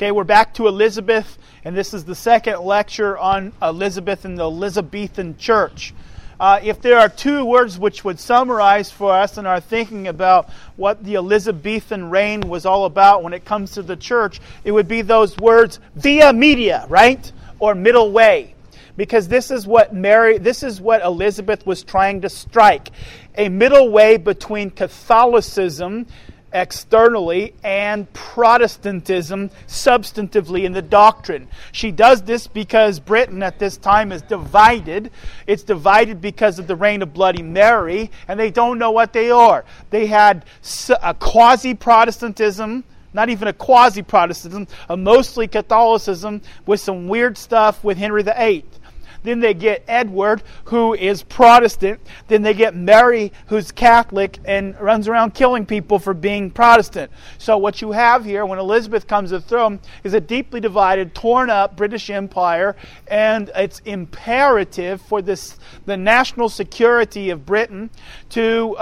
Okay, we're back to Elizabeth, and this is the second lecture on Elizabeth and the Elizabethan Church. If there are two words which would summarize for us in our thinking about what the Elizabethan reign was all about when it comes to the church, it would be those words via media, right? Or middle way. Because this is what Elizabeth was trying to strike. A middle way between Catholicism externally and Protestantism substantively in the doctrine. She does this because Britain at this time is divided. It's divided because of the reign of Bloody Mary, and they don't know what they are. They had a quasi-Protestantism, not even a quasi-Protestantism, a mostly Catholicism with some weird stuff with Henry VIII. Then they get Edward, who is Protestant. Then they get Mary, who's Catholic and runs around killing people for being Protestant. So what you have here, when Elizabeth comes to the throne, is a deeply divided, torn up British Empire, and it's imperative for the national security of Britain to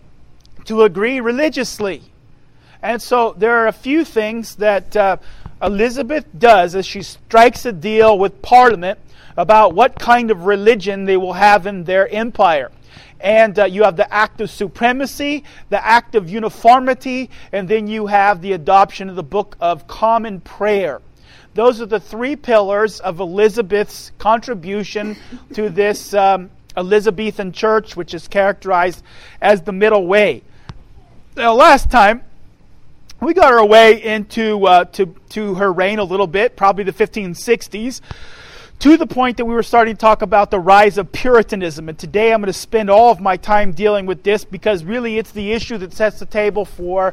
agree religiously. And so there are a few things that Elizabeth does as she strikes a deal with Parliament about what kind of religion they will have in their empire. And you have the Act of Supremacy, the Act of Uniformity, and then you have the adoption of the Book of Common Prayer. Those are the three pillars of Elizabeth's contribution to this Elizabethan church, which is characterized as the middle way. Now, last time, we got our way into to her reign a little bit, probably the 1560s, to the point that we were starting to talk about the rise of Puritanism. And today I'm going to spend all of my time dealing with this because really it's the issue that sets the table for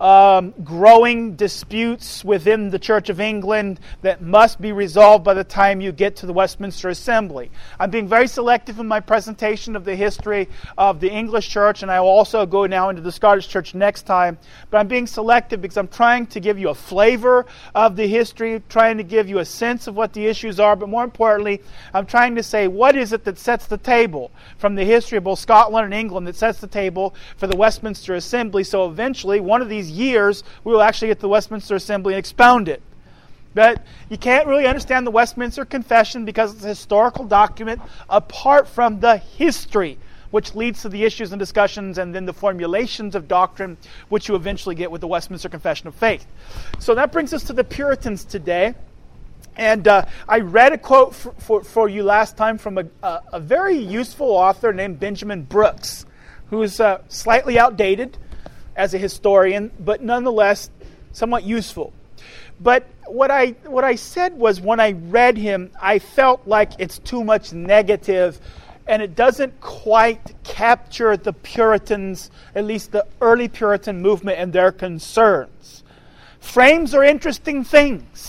growing disputes within the Church of England that must be resolved by the time you get to the Westminster Assembly. I'm being very selective in my presentation of the history of the English Church, and I will also go now into the Scottish Church next time. But I'm being selective because I'm trying to give you a flavor of the history, trying to give you a sense of what the issues are, but more importantly, I'm trying to say what is it that sets the table from the history of both Scotland and England that sets the table for the Westminster Assembly, so eventually one of these years we will actually get to the Westminster Assembly and expound it. But you can't really understand the Westminster Confession because it's a historical document apart from the history, which leads to the issues and discussions and then the formulations of doctrine, which you eventually get with the Westminster Confession of Faith. So that brings us to the Puritans today. And I read a quote for you last time from a very useful author named Benjamin Brooks, who is slightly outdated as a historian, but nonetheless somewhat useful. But what I said was when I read him, I felt like it's too much negative, and it doesn't quite capture the Puritans, at least the early Puritan movement and their concerns. Frames are interesting things.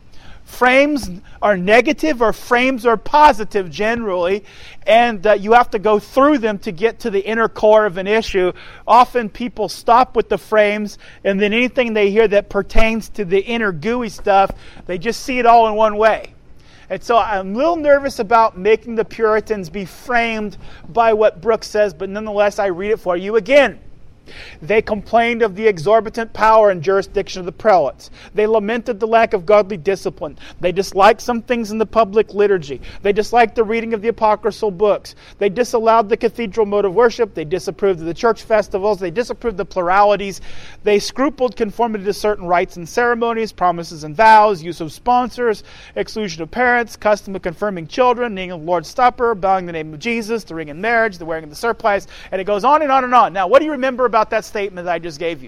Frames are negative or frames are positive generally, and you have to go through them to get to the inner core of an issue. Often people stop with the frames, and then anything they hear that pertains to the inner gooey stuff, they just see it all in one way. And so I'm a little nervous about making the Puritans be framed by what Brooks says, but nonetheless I read it for you again. They complained of the exorbitant power and jurisdiction of the prelates. They lamented the lack of godly discipline. They disliked some things in the public liturgy. They disliked the reading of the apocryphal books. They disallowed the cathedral mode of worship. They disapproved of the church festivals. They disapproved the pluralities. They scrupled conformity to certain rites and ceremonies, promises and vows, use of sponsors, exclusion of parents, custom of confirming children, kneeling of the Lord's Supper, bowing the name of Jesus, the ring in marriage, the wearing of the surplice, and it goes on and on and on. Now, what do you remember about that statement that I just gave you?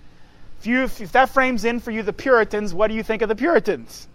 If that frames in for you the Puritans, what do you think of the Puritans?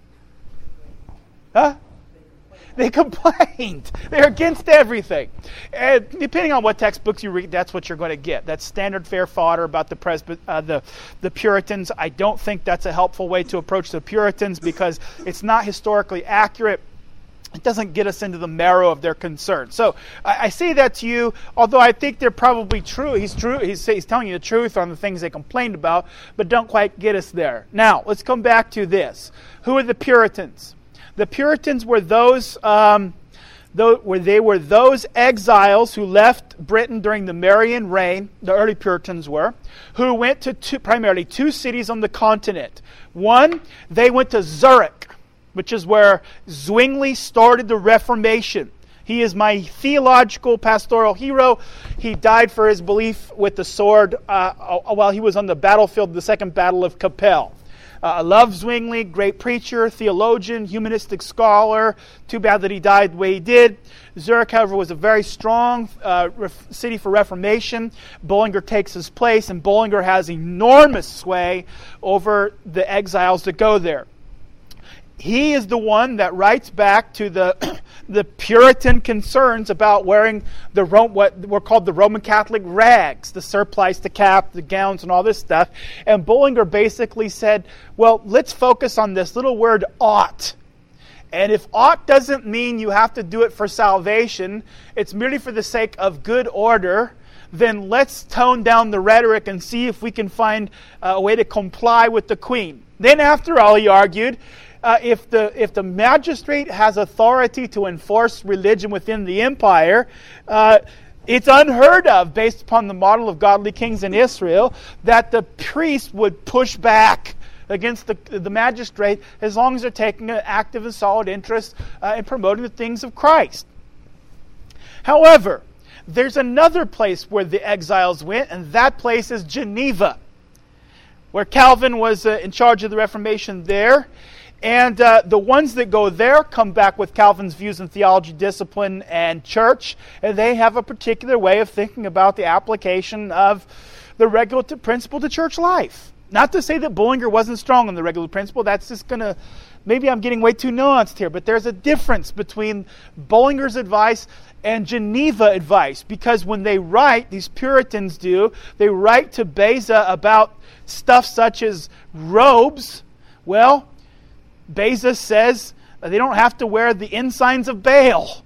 Huh? They complained. They're against everything. And depending on what textbooks you read, that's what you're going to get. That's standard fare fodder about the Puritans. I don't think that's a helpful way to approach the Puritans because it's not historically accurate. It doesn't get us into the marrow of their concern. So I say that to you, although I think they're probably true. He's telling you the truth on the things they complained about, but don't quite get us there. Now, let's come back to this. Who are the Puritans? The Puritans were those they were those exiles who left Britain during the Marian reign, the early Puritans were, who went to primarily two cities on the continent. One, they went to Zurich, which is where Zwingli started the Reformation. He is my theological pastoral hero. He died for his belief with the sword while he was on the battlefield, the Second Battle of Kappel. I love Zwingli, great preacher, theologian, humanistic scholar. Too bad that he died the way he did. Zurich, however, was a very strong city for Reformation. Bullinger takes his place, and Bullinger has enormous sway over the exiles that go there. He is the one that writes back to the Puritan concerns about wearing what were called the Roman Catholic rags, the surplice, the cap, the gowns, and all this stuff. And Bullinger basically said, well, let's focus on this little word ought. And if ought doesn't mean you have to do it for salvation, it's merely for the sake of good order, then let's tone down the rhetoric and see if we can find a way to comply with the Queen. Then after all, he argued, if the magistrate has authority to enforce religion within the empire, it's unheard of, based upon the model of godly kings in Israel, that the priest would push back against the magistrate as long as they're taking an active and solid interest in promoting the things of Christ. However, there's another place where the exiles went, and that place is Geneva, where Calvin was in charge of the Reformation there. And the ones that go there come back with Calvin's views in theology, discipline, and church. And they have a particular way of thinking about the application of the regulative principle to church life. Not to say that Bullinger wasn't strong on the regulative principle. That's just going to... Maybe I'm getting way too nuanced here. But there's a difference between Bullinger's advice and Geneva advice. Because when they write, these Puritans do, they write to Beza about stuff such as robes. Well, Beza says they don't have to wear the ensigns of Baal.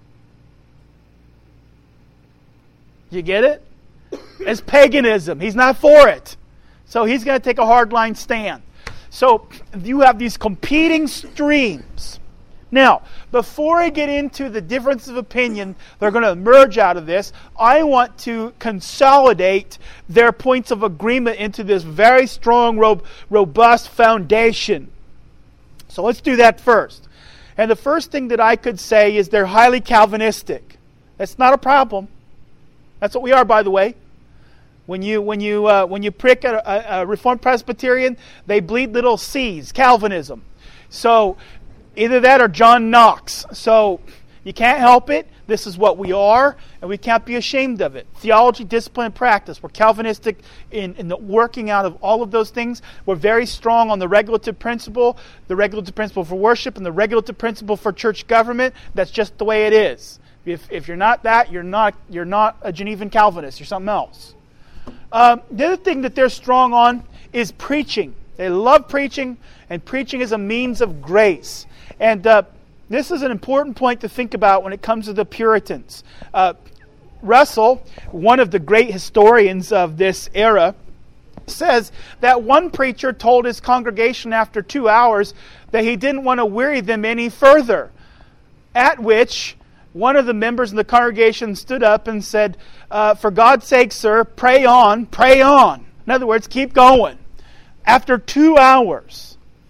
You get it? It's paganism. He's not for it. So he's going to take a hardline stand. So you have these competing streams. Now, before I get into the difference of opinion they're going to emerge out of this, I want to consolidate their points of agreement into this very strong, robust foundation. So let's do that first. And the first thing that I could say is they're highly Calvinistic. That's not a problem. That's what we are, by the way. When you prick a Reformed Presbyterian, they bleed little C's, Calvinism. So either that or John Knox. So you can't help it. This is what we are, and we can't be ashamed of it. Theology, discipline, and practice. We're Calvinistic in the working out of all of those things. We're very strong on the regulative principle for worship, and the regulative principle for church government. That's just the way it is. If you're not that, you're not a Genevan Calvinist. You're something else. The other thing that they're strong on is preaching. They love preaching, and preaching is a means of grace. And this is an important point to think about when it comes to the Puritans. Russell, one of the great historians of this era, says that one preacher told his congregation after 2 hours that he didn't want to weary them any further. At which one of the members of the congregation stood up and said, for God's sake, sir, pray on, pray on. In other words, keep going. After 2 hours.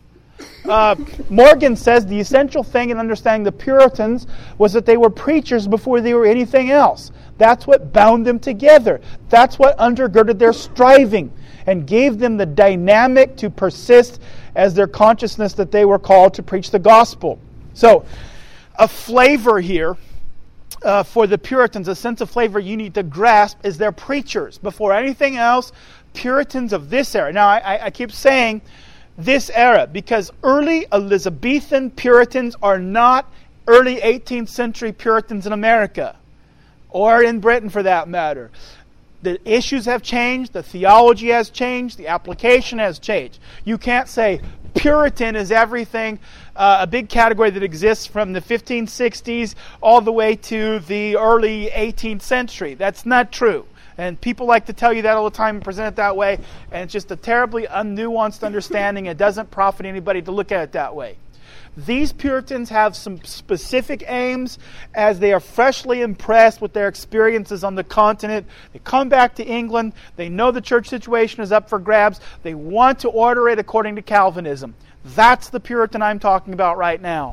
Morgan says the essential thing in understanding the Puritans was that they were preachers before they were anything else. That's what bound them together. That's what undergirded their striving and gave them the dynamic to persist as their consciousness that they were called to preach the gospel. So, a flavor here for the Puritans, a sense of flavor you need to grasp is they're preachers. Before anything else, Puritans of this era. Now, I keep saying this era because early Elizabethan Puritans are not early 18th century Puritans in America or in Britain for that matter. The issues have changed, the theology has changed, the application has changed. You can't say Puritan is everything, a big category that exists from the 1560s all the way to the early 18th century. That's not true. And people like to tell you that all the time and present it that way. And it's just a terribly unnuanced understanding. It doesn't profit anybody to look at it that way. These Puritans have some specific aims as they are freshly impressed with their experiences on the continent. They come back to England. They know the church situation is up for grabs. They want to order it according to Calvinism. That's the Puritan I'm talking about right now.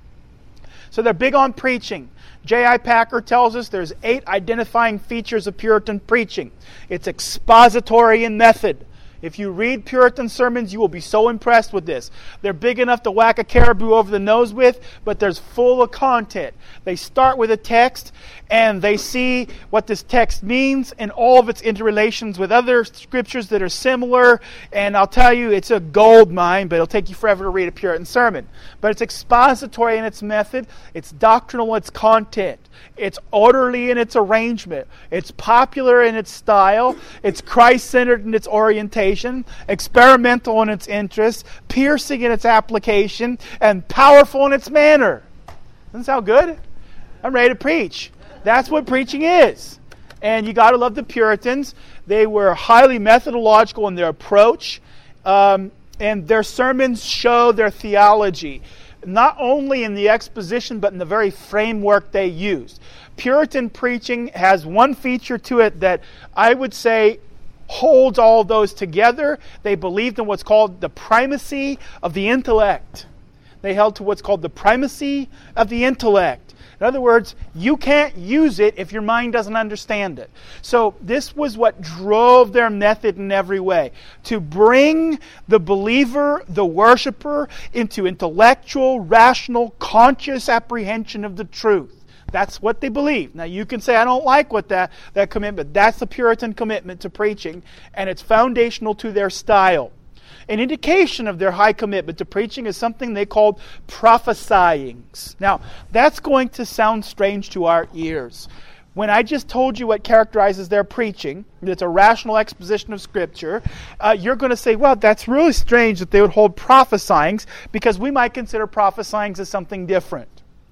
So they're big on preaching. J.I. Packer tells us there's 8 identifying features of Puritan preaching. It's expository in method. If you read Puritan sermons, you will be so impressed with this. They're big enough to whack a caribou over the nose with, but there's full of content. They start with a text, and they see what this text means and all of its interrelations with other scriptures that are similar. And I'll tell you, it's a gold mine, but it'll take you forever to read a Puritan sermon. But it's expository in its method. It's doctrinal in its content. It's orderly in its arrangement. It's popular in its style. It's Christ-centered in its orientation. Experimental in its interest. Piercing in its application. And powerful in its manner. Doesn't sound good? I'm ready to preach. That's what preaching is. And you got to love the Puritans. They were highly methodological in their approach. And their sermons show their theology, not only in the exposition, but in the very framework they used. Puritan preaching has one feature to it that I would say holds all those together. They believed in what's called the primacy of the intellect. They held to what's called the primacy of the intellect. In other words, you can't use it if your mind doesn't understand it. So this was what drove their method in every way. To bring the believer, the worshiper, into intellectual, rational, conscious apprehension of the truth. That's what they believe. Now you can say, I don't like what that commitment. That's the Puritan commitment to preaching, and it's foundational to their style. An indication of their high commitment to preaching is something they called prophesyings. Now, that's going to sound strange to our ears. When I just told you what characterizes their preaching, it's a rational exposition of Scripture, you're going to say, well, that's really strange that they would hold prophesyings, because we might consider prophesyings as something different.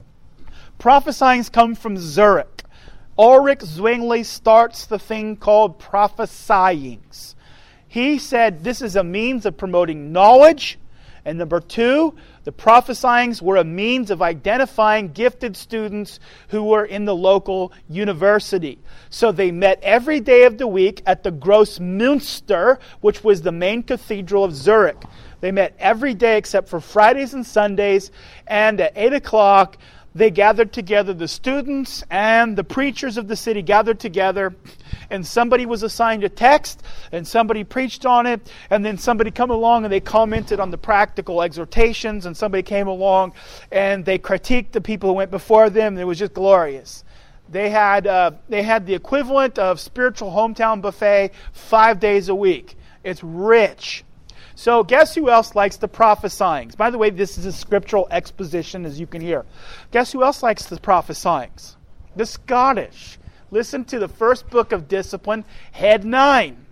Prophesyings come from Zurich. Ulrich Zwingli starts the thing called prophesyings. He said this is a means of promoting knowledge. And number 2, the prophesyings were a means of identifying gifted students who were in the local university. So they met every day of the week at the Grossmünster, which was the main cathedral of Zurich. They met every day except for Fridays and Sundays. And at 8 o'clock, they gathered together, the students and the preachers of the city gathered together, and somebody was assigned a text, and somebody preached on it, and then somebody come along and they commented on the practical exhortations, and somebody came along and they critiqued the people who went before them, and it was just glorious. They had the equivalent of spiritual hometown buffet 5 days a week. It's rich. So guess who else likes the prophesyings? By the way, this is a scriptural exposition, as you can hear. Guess who else likes the prophesyings? The Scottish. Listen to the first book of Discipline, head 9.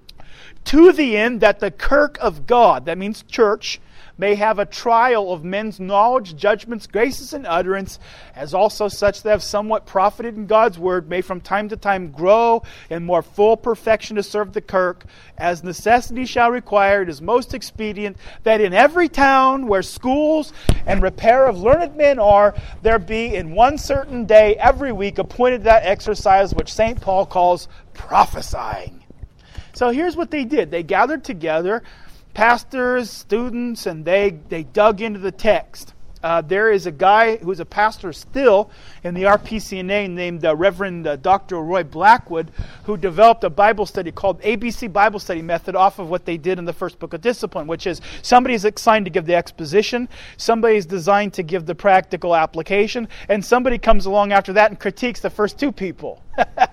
To the end that the kirk of God, that means church, may have a trial of men's knowledge, judgments, graces, and utterance, as also such that have somewhat profited in God's word, may from time to time grow in more full perfection to serve the kirk, as necessity shall require. It is most expedient that in every town where schools and repair of learned men are, there be in one certain day every week appointed that exercise which St. Paul calls prophesying. So here's what they did. They gathered together pastors, students, and they dug into the text. There is a guy who's a pastor still in the RPCNA named Reverend Dr. Roy Blackwood, who developed a Bible study called ABC Bible Study Method off of what they did in the first book of Discipline, which is somebody's assigned to give the exposition, somebody's designed to give the practical application, and somebody comes along after that and critiques the first 2 people.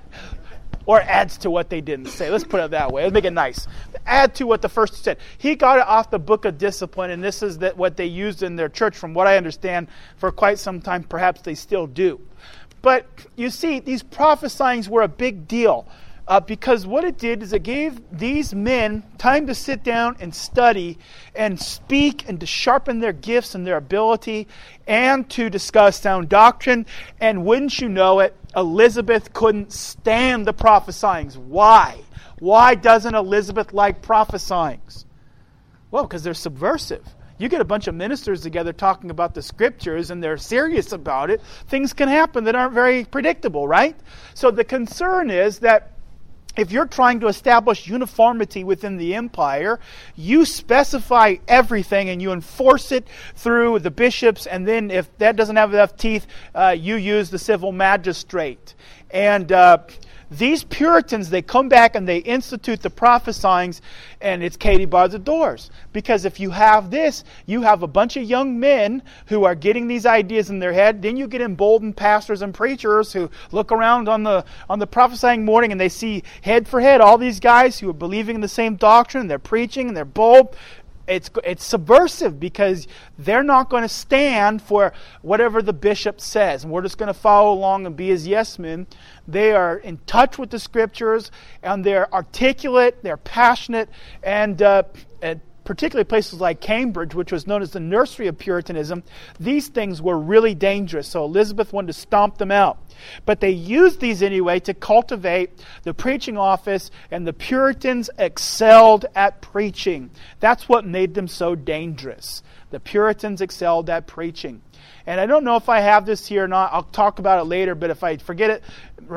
Or adds to what they didn't say. Let's put it that way. Let's make it nice. Add to what the first said. He got it off the book of Discipline, and this is what they used in their church, from what I understand, for quite some time. Perhaps they still do. But you see, these prophesyings were a big deal. Because what it did is it gave these men time to sit down and study and speak and to sharpen their gifts and their ability and to discuss sound doctrine. And wouldn't you know it, Elizabeth couldn't stand the prophesyings. Why? Why doesn't Elizabeth like prophesyings? Well, because they're subversive. You get a bunch of ministers together talking about the Scriptures and they're serious about it, things can happen that aren't very predictable, right? So the concern is that if you're trying to establish uniformity within the empire, you specify everything and you enforce it through the bishops, and then if that doesn't have enough teeth, you use the civil magistrate. And these Puritans, they come back and they institute the prophesyings, and it's Katie bar the doors. Because if you have this, you have a bunch of young men who are getting these ideas in their head. Then you get emboldened pastors and preachers who look around on the prophesying morning and they see head for head all these guys who are believing in the same doctrine, and they're preaching and they're bold. It's subversive because they're not going to stand for whatever the bishop says. And we're just going to follow along and be his yes men. They are in touch with the Scriptures, and they're articulate, they're passionate, and particularly places like Cambridge, which was known as the nursery of Puritanism, these things were really dangerous. So Elizabeth wanted to stomp them out. But they used these anyway to cultivate the preaching office, and the Puritans excelled at preaching. That's what made them so dangerous. The Puritans excelled at preaching. And I don't know if I have this here or not. I'll talk about it later, but if I forget it,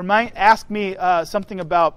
ask me something about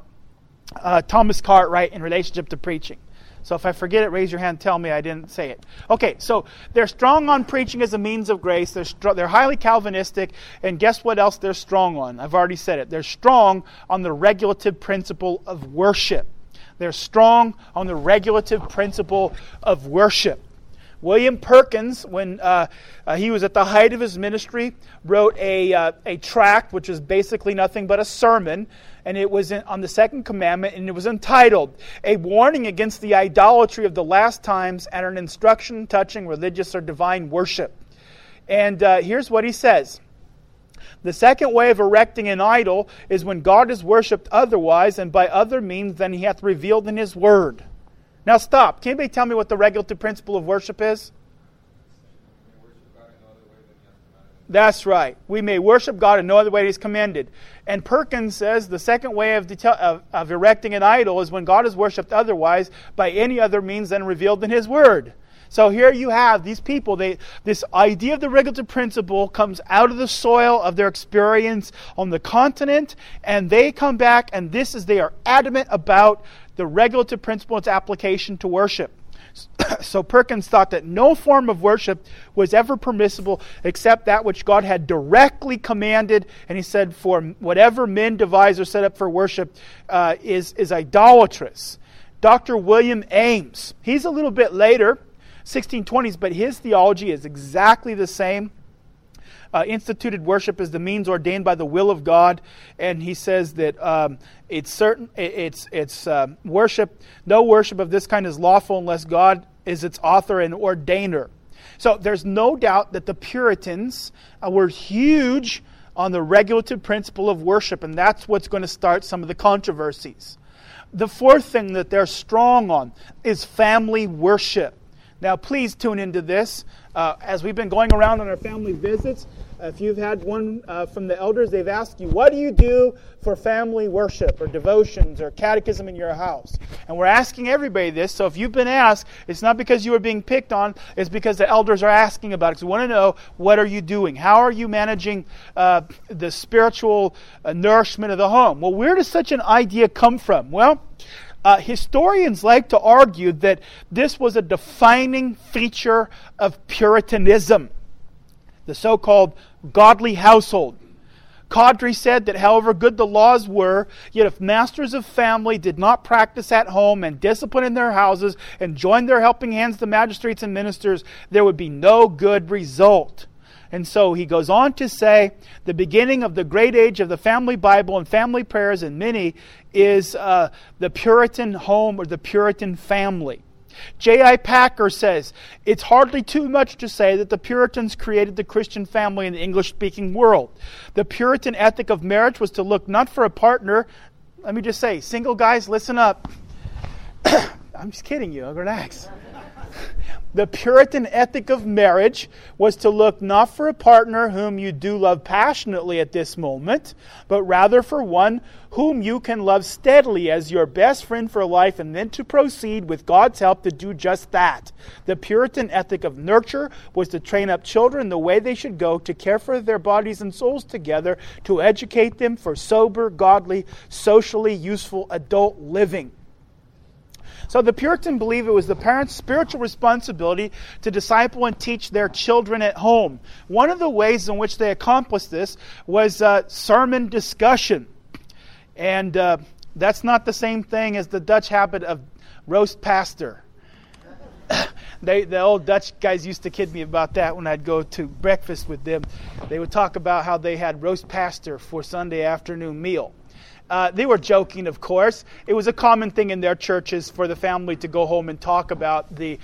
Thomas Cartwright in relationship to preaching. So if I forget it, raise your hand and tell me I didn't say it. Okay, so they're strong on preaching as a means of grace. They're highly Calvinistic. And guess what else they're strong on? I've already said it. They're strong on the regulative principle of worship. They're strong on the regulative principle of worship. William Perkins, when he was at the height of his ministry, wrote a tract which is basically nothing but a sermon, and it was on the second commandment, and it was entitled, "A Warning Against the Idolatry of the Last Times and an Instruction Touching Religious or Divine Worship." And here's what he says. "The second way of erecting an idol is when God is worshipped otherwise and by other means than He hath revealed in His Word." Now stop. Can anybody tell me what the regulative principle of worship is? That's right. We may worship God in no other way He's commanded. And Perkins says the second way of erecting an idol is when God is worshipped otherwise by any other means than revealed in His Word. So here you have these people. This idea of the regulative principle comes out of the soil of their experience on the continent, and they come back, and they are adamant about the regulative principle and its application to worship. So Perkins thought that no form of worship was ever permissible except that which God had directly commanded. And he said, for whatever men devise or set up for worship is idolatrous. Dr. William Ames, he's a little bit later, 1620s, but his theology is exactly the same. Instituted worship is the means ordained by the will of God, and he says that it's worship. No worship of this kind is lawful unless God is its author and ordainer. So there's no doubt that the Puritans were huge on the regulative principle of worship, and that's what's going to start some of the controversies. The fourth thing that they're strong on is family worship. Now, please tune into this. As we've been going around on our family visits, if you've had one from the elders, they've asked you, what do you do for family worship or devotions or catechism in your house? And we're asking everybody this, so if you've been asked, it's not because you are being picked on, it's because the elders are asking about it. So we want to know, what are you doing? How are you managing the spiritual nourishment of the home? Well, where does such an idea come from? Well, historians like to argue that this was a defining feature of Puritanism, the so-called godly household. Cawdrey said that however good the laws were, yet if masters of family did not practice at home and discipline in their houses and join their helping hands to magistrates and ministers, there would be no good result. And so he goes on to say, the beginning of the great age of the family Bible and family prayers in many is the Puritan home or the Puritan family. J.I. Packer says, it's hardly too much to say that the Puritans created the Christian family in the English-speaking world. The Puritan ethic of marriage was to look not for a partner. Let me just say, single guys, listen up. I'm just kidding you. Relax. The Puritan ethic of marriage was to look not for a partner whom you do love passionately at this moment, but rather for one whom you can love steadily as your best friend for life, and then to proceed with God's help to do just that. The Puritan ethic of nurture was to train up children the way they should go, to care for their bodies and souls together, to educate them for sober, godly, socially useful adult living. So the Puritan believed it was the parents' spiritual responsibility to disciple and teach their children at home. One of the ways in which they accomplished this was sermon discussion. And that's not the same thing as the Dutch habit of roast pastor. The old Dutch guys used to kid me about that when I'd go to breakfast with them. They would talk about how they had roast pastor for Sunday afternoon meal. They were joking, of course. It was a common thing in their churches for the family to go home and talk about the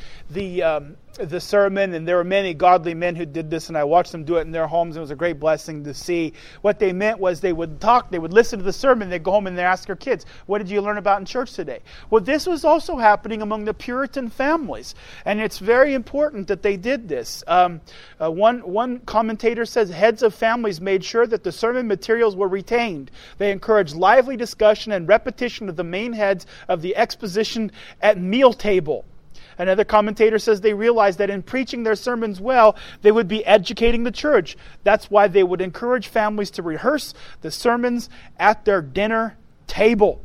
sermon, and there were many godly men who did this, and I watched them do it in their homes. It was a great blessing to see. What they meant was they would listen to the sermon, they'd go home and they'd ask their kids, what did you learn about in church today? Well, this was also happening among the Puritan families, and it's very important that they did this. One commentator says heads of families made sure that the sermon materials were retained. They encouraged lively discussion and repetition of the main heads of the exposition at meal table. Another commentator says they realized that in preaching their sermons well, they would be educating the church. That's why they would encourage families to rehearse the sermons at their dinner table.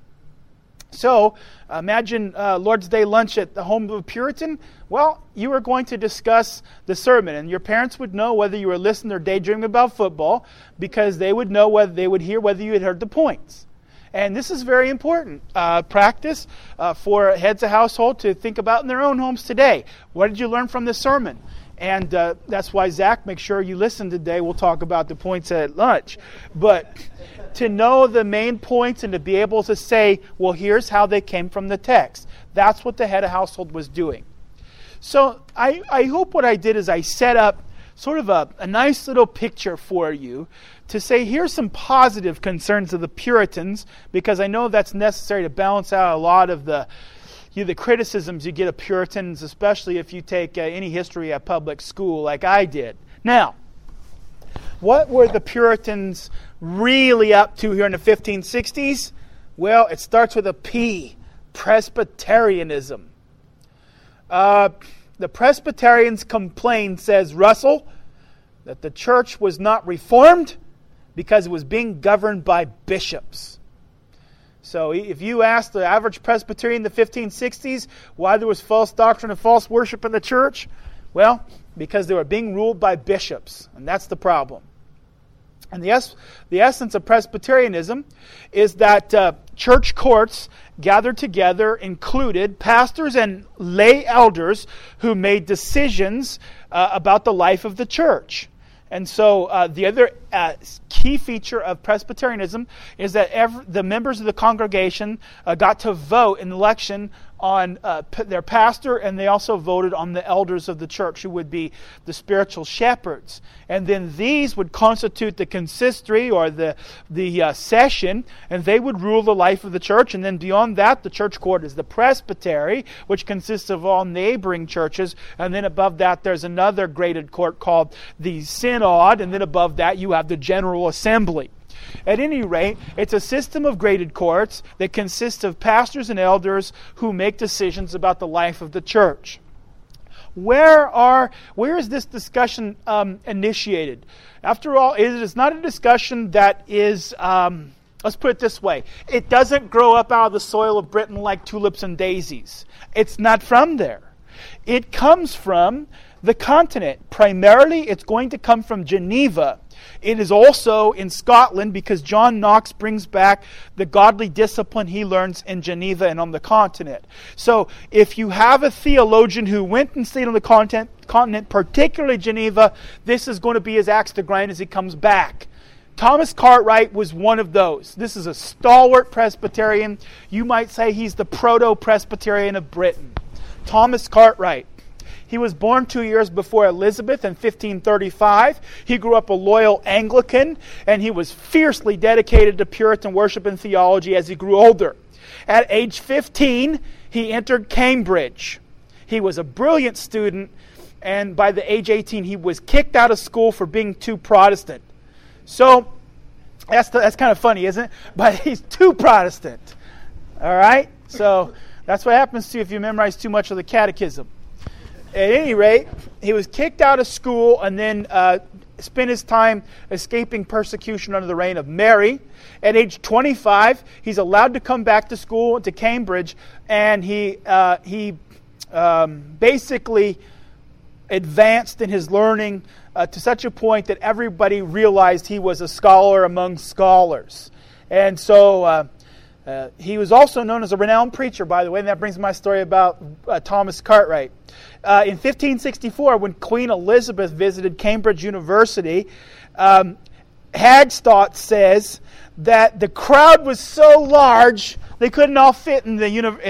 So, imagine Lord's Day lunch at the home of a Puritan. Well, you were going to discuss the sermon, and your parents would know whether you were listening or daydreaming about football, because they would know whether they would hear whether you had heard the points. And this is very important practice for heads of household to think about in their own homes today. What did you learn from this sermon? And that's why, Zach, make sure you listen today. We'll talk about the points at lunch. But to know the main points and to be able to say, well, here's how they came from the text. That's what the head of household was doing. So I hope what I did is I set up sort of a nice little picture for you to say, here's some positive concerns of the Puritans, because I know that's necessary to balance out a lot of the criticisms you get of Puritans, especially if you take any history at public school like I did. Now, what were the Puritans really up to here in the 1560s? Well, it starts with a P, Presbyterianism. The Presbyterians complained, says Russell, that the church was not reformed because it was being governed by bishops. So if you ask the average Presbyterian in the 1560s why there was false doctrine and false worship in the church, well, because they were being ruled by bishops, and that's the problem. And the essence of Presbyterianism is that church courts gathered together included pastors and lay elders who made decisions about the life of the church. And so the other key feature of Presbyterianism is that the members of the congregation got to vote in the election on their pastor, and they also voted on the elders of the church, who would be the spiritual shepherds. And then these would constitute the consistory, or the session, and they would rule the life of the church. And then beyond that, the church court is the presbytery, which consists of all neighboring churches. And then above that, there's another graded court called the synod, and then above that, you have the general assembly. At any rate, it's a system of graded courts that consists of pastors and elders who make decisions about the life of the church. Where is this discussion initiated? After all, it is not a discussion that is, let's put it this way, it doesn't grow up out of the soil of Britain like tulips and daisies. It's not from there. It comes from the continent. Primarily, it's going to come from Geneva. It is also in Scotland, because John Knox brings back the godly discipline he learns in Geneva and on the continent. So if you have a theologian who went and stayed on the continent, particularly Geneva, this is going to be his axe to grind as he comes back. Thomas Cartwright was one of those. This is a stalwart Presbyterian. You might say he's the proto-Presbyterian of Britain. Thomas Cartwright. He was born 2 years before Elizabeth in 1535. He grew up a loyal Anglican, and he was fiercely dedicated to Puritan worship and theology as he grew older. At age 15, he entered Cambridge. He was a brilliant student, and by the age 18, he was kicked out of school for being too Protestant. So that's kind of funny, isn't it? But he's too Protestant. All right? So that's what happens to you if you memorize too much of the catechism. At any rate, he was kicked out of school and then spent his time escaping persecution under the reign of Mary. At age 25, he's allowed to come back to school, to Cambridge, and he basically advanced in his learning to such a point that everybody realized he was a scholar among scholars. And so he was also known as a renowned preacher, by the way, and that brings my story about Thomas Cartwright. In 1564, when Queen Elizabeth visited Cambridge University, Hagstadt says that the crowd was so large they couldn't all fit in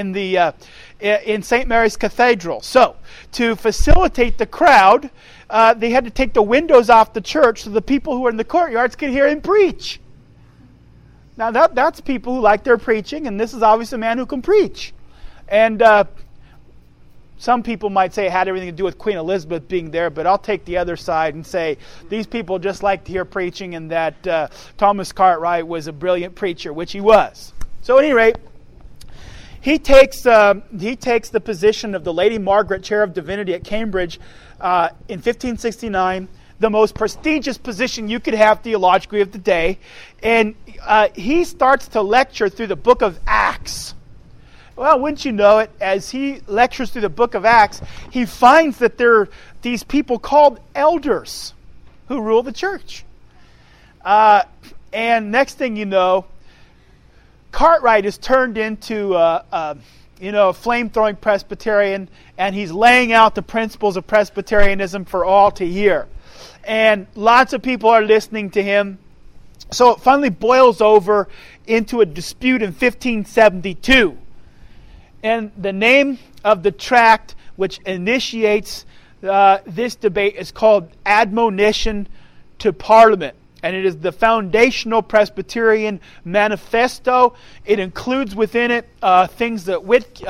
St. Mary's Cathedral. So, to facilitate the crowd, they had to take the windows off the church so the people who were in the courtyards could hear him preach. Now, that's people who like their preaching, and this is obviously a man who can preach. And some people might say it had everything to do with Queen Elizabeth being there, but I'll take the other side and say these people just like to hear preaching, and that Thomas Cartwright was a brilliant preacher, which he was. So at any rate, he takes the position of the Lady Margaret Chair of Divinity at Cambridge in 1569, the most prestigious position you could have theologically of the day, and he starts to lecture through the book of Acts. Well, wouldn't you know it, as he lectures through the book of Acts, he finds that there are these people called elders who rule the church. And next thing you know, Cartwright is turned into a flame-throwing Presbyterian, and he's laying out the principles of Presbyterianism for all to hear. And lots of people are listening to him. So it finally boils over into a dispute in 1572. And the name of the tract which initiates this debate is called Admonition to Parliament. And it is the foundational Presbyterian manifesto. It includes within it things that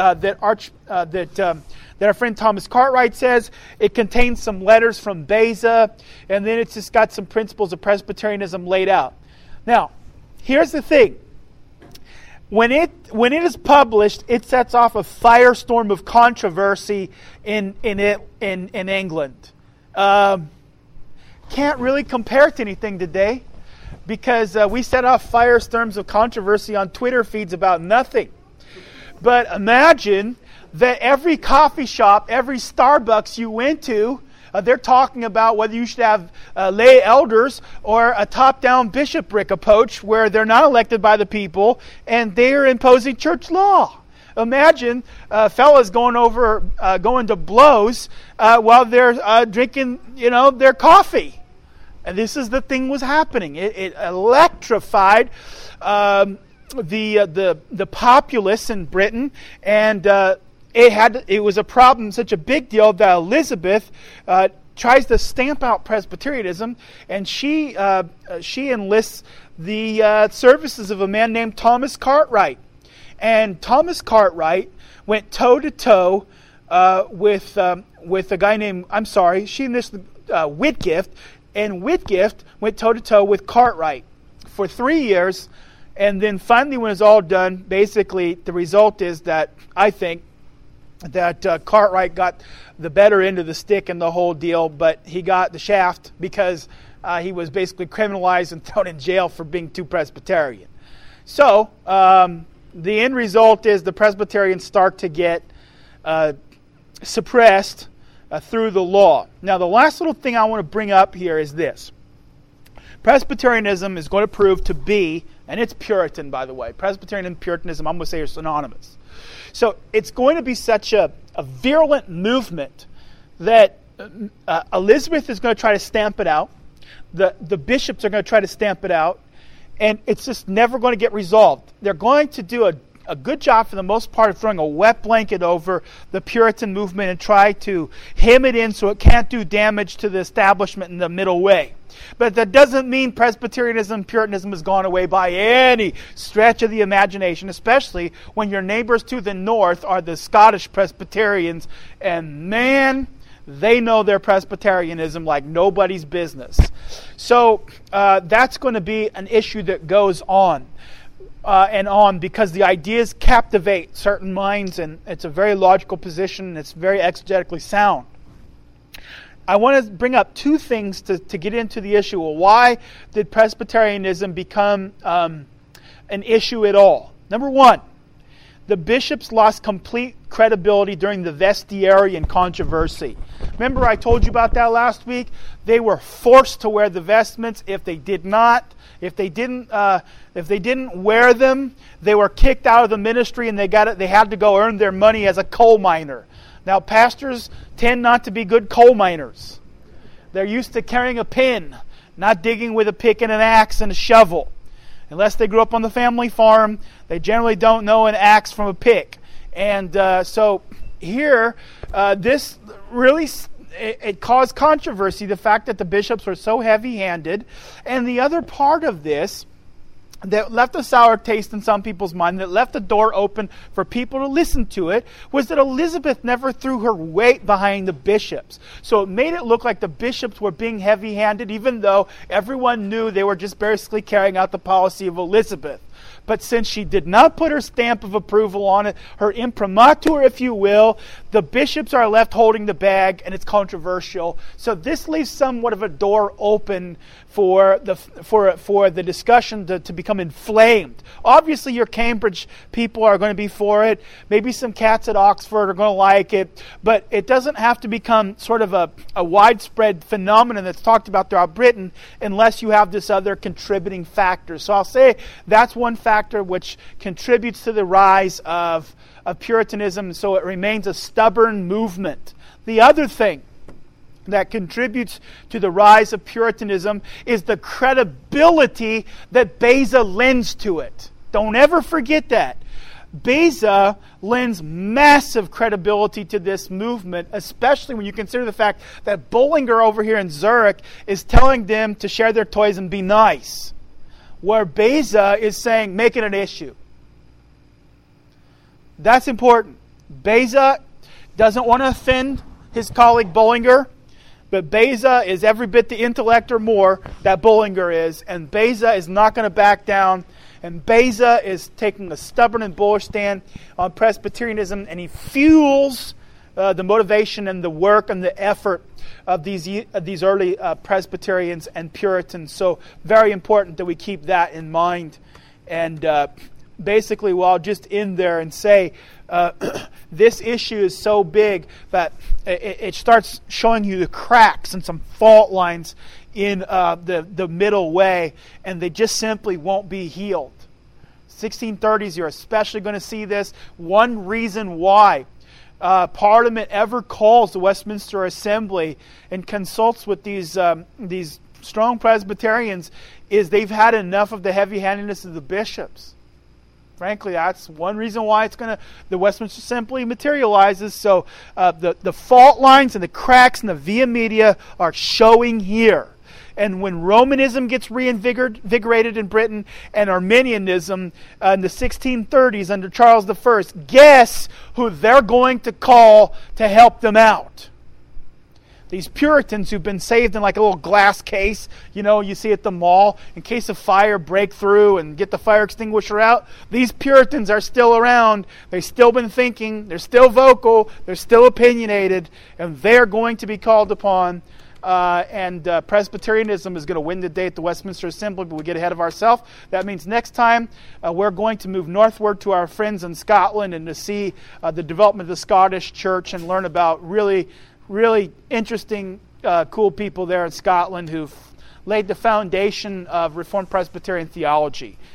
our friend Thomas Cartwright says. It contains some letters from Beza, and then it's just got some principles of Presbyterianism laid out. Now, here's the thing. When it is published, it sets off a firestorm of controversy in England. Can't really compare it to anything today, because we set off firestorms of controversy on Twitter feeds about nothing. But imagine that every coffee shop, every Starbucks you went to, they're talking about whether you should have lay elders or a top-down bishopric approach where they're not elected by the people and they're imposing church law. Imagine fellas going to blows while they're drinking, their coffee. And this is the thing was happening. It electrified the populace in Britain, and it was a problem, such a big deal, that Elizabeth tries to stamp out Presbyterianism, and she enlists the services of a man named Thomas Cartwright. And Thomas Cartwright went toe-to-toe with a guy named, she enlisted Whitgift, and Whitgift went toe-to-toe with Cartwright for 3 years, and then finally when it's all done, basically the result is that, I think, that Cartwright got the better end of the stick in the whole deal, but he got the shaft because he was basically criminalized and thrown in jail for being too Presbyterian. So, the end result is the Presbyterians start to get suppressed through the law. Now, the last little thing I want to bring up here is this. Presbyterianism is going to prove to be, and it's Puritan, by the way. Presbyterian and Puritanism, I'm going to say, are synonymous. So it's going to be such a virulent movement that Elizabeth is going to try to stamp it out. The bishops are going to try to stamp it out. And it's just never going to get resolved. They're going to do a good job for the most part of throwing a wet blanket over the Puritan movement and try to hem it in so it can't do damage to the establishment in the middle way. But that doesn't mean Presbyterianism, Puritanism has gone away by any stretch of the imagination, especially when your neighbors to the north are the Scottish Presbyterians, and man, they know their Presbyterianism like nobody's business. So that's going to be an issue that goes on and on, because the ideas captivate certain minds, and it's a very logical position, and it's very exegetically sound. I want to bring up two things to get into the issue. Well, why did Presbyterianism become an issue at all? Number one, the bishops lost complete credibility during the vestiarian controversy. Remember I told you about that last week? They were forced to wear the vestments. If they didn't wear them, they were kicked out of the ministry, and they had to go earn their money as a coal miner. Now, pastors tend not to be good coal miners. They're used to carrying a pin, not digging with a pick and an axe and a shovel. Unless they grew up on the family farm, they generally don't know an axe from a pick. And so here, this really, it caused controversy, the fact that the bishops were so heavy-handed. And the other part of this that left a sour taste in some people's mind, that left the door open for people to listen to it, was that Elizabeth never threw her weight behind the bishops. So it made it look like the bishops were being heavy-handed, even though everyone knew they were just basically carrying out the policy of Elizabeth. But since she did not put her stamp of approval on it, her imprimatur, if you will, the bishops are left holding the bag, and it's controversial. So this leaves somewhat of a door open for the discussion to become inflamed. Obviously, your Cambridge people are going to be for it. Maybe some cats at Oxford are going to like it. But it doesn't have to become sort of a widespread phenomenon that's talked about throughout Britain unless you have this other contributing factor. So I'll say that's one factor which contributes to the rise of Puritanism, so it remains a stubborn movement. The other thing that contributes to the rise of Puritanism is the credibility that Beza lends to it. Don't ever forget that. Beza lends massive credibility to this movement, especially when you consider the fact that Bullinger over here in Zurich is telling them to share their toys and be nice, where Beza is saying, make it an issue. That's important. Beza doesn't want to offend his colleague Bullinger, but Beza is every bit the intellect or more that Bullinger is, and Beza is not going to back down, and Beza is taking a stubborn and bullish stand on Presbyterianism, and he fuels the motivation and the work and the effort of these early Presbyterians and Puritans. So very important that we keep that in mind. And basically, well, I'll just end there and say this issue is so big that it starts showing you the cracks and some fault lines in the middle way, and they just simply won't be healed. 1630s, you're especially going to see this. One reason why Parliament ever calls the Westminster Assembly and consults with these strong Presbyterians is they've had enough of the heavy-handedness of the bishops. Frankly, that's one reason why the Westminster Assembly materializes. So the fault lines and the cracks in the via media are showing here. And when Romanism gets reinvigorated in Britain and Arminianism in the 1630s under Charles I, guess who they're going to call to help them out? These Puritans who've been saved in like a little glass case, you see at the mall, in case of fire, break through and get the fire extinguisher out. These Puritans are still around. They've still been thinking. They're still vocal. They're still opinionated. And they're going to be called upon. And Presbyterianism is going to win the day at the Westminster Assembly, but we get ahead of ourselves. That means next time we're going to move northward to our friends in Scotland and to see the development of the Scottish Church and learn about really interesting, cool people there in Scotland who've laid the foundation of Reformed Presbyterian theology.